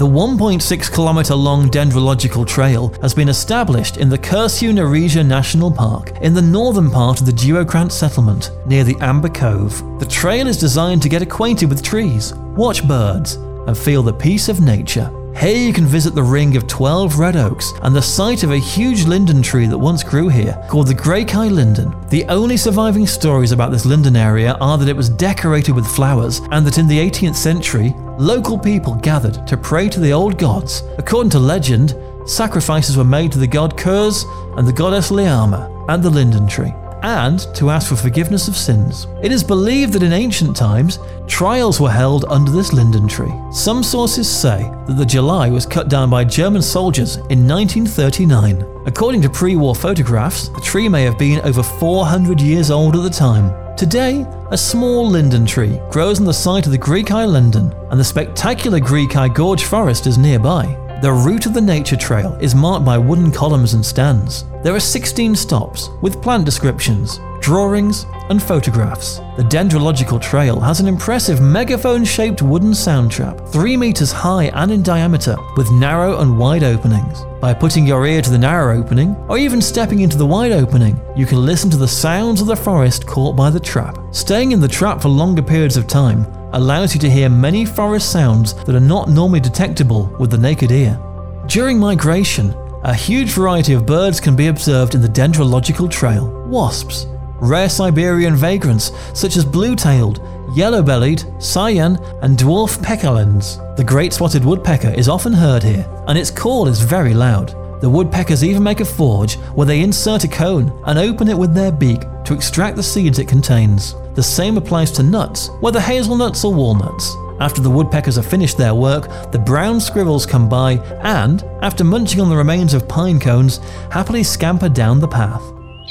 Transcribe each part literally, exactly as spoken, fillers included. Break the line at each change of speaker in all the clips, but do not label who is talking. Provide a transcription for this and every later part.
The one point six kilometer long dendrological trail has been established in the Kursu-Nareja National Park in the northern part of the Duokrant settlement near the Amber Cove. The trail is designed to get acquainted with trees, watch birds, and feel the peace of nature. Here you can visit the ring of twelve red oaks and the site of a huge linden tree that once grew here, called the Greykai linden. The only surviving stories about this linden area are that it was decorated with flowers and that in the eighteenth century, local people gathered to pray to the old gods. According to legend, sacrifices were made to the god Kurz and the goddess Liama and the linden tree, and to ask for forgiveness of sins. It is believed that in ancient times, trials were held under this linden tree. Some sources say that the July was cut down by German soldiers in nineteen thirty-nine. According to pre-war photographs, the tree may have been over four hundred years old at the time. Today, a small linden tree grows on the site of the Greykai linden, and the spectacular Greykai Gorge forest is nearby. The route of the nature trail is marked by wooden columns and stands. There are sixteen stops with plant descriptions, drawings, and photographs. The dendrological trail has an impressive megaphone-shaped wooden sound trap, three meters high and in diameter, with narrow and wide openings. By putting your ear to the narrow opening, or even stepping into the wide opening, you can listen to the sounds of the forest caught by the trap. Staying in the trap for longer periods of time allows you to hear many forest sounds that are not normally detectable with the naked ear. During migration, a huge variety of birds can be observed in the dendrological trail. Wasps, rare Siberian vagrants such as blue-tailed, yellow-bellied, cyan, and dwarf peckerlens. The great spotted woodpecker is often heard here, and its call is very loud. The woodpeckers even make a forge where they insert a cone and open it with their beak to extract the seeds it contains. The same applies to nuts, whether hazelnuts or walnuts. After the woodpeckers have finished their work, the brown squirrels come by and, after munching on the remains of pine cones, happily scamper down the path.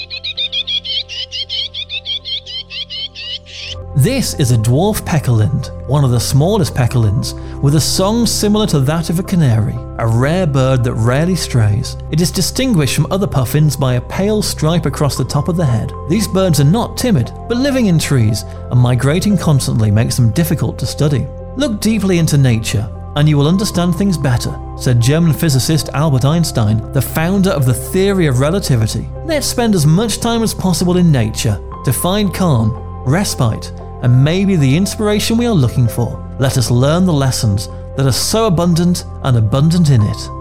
This is a dwarf peckerlind, one of the smallest peckerlins, with a song similar to that of a canary, a rare bird that rarely strays. It is distinguished from other puffins by a pale stripe across the top of the head. These birds are not timid, but living in trees and migrating constantly makes them difficult to study. Look deeply into nature, and you will understand things better, said German physicist Albert Einstein, the founder of the theory of relativity. Let's spend as much time as possible in nature to find calm, respite, and maybe the inspiration we are looking for. Let us learn the lessons that are so abundant and abundant in it.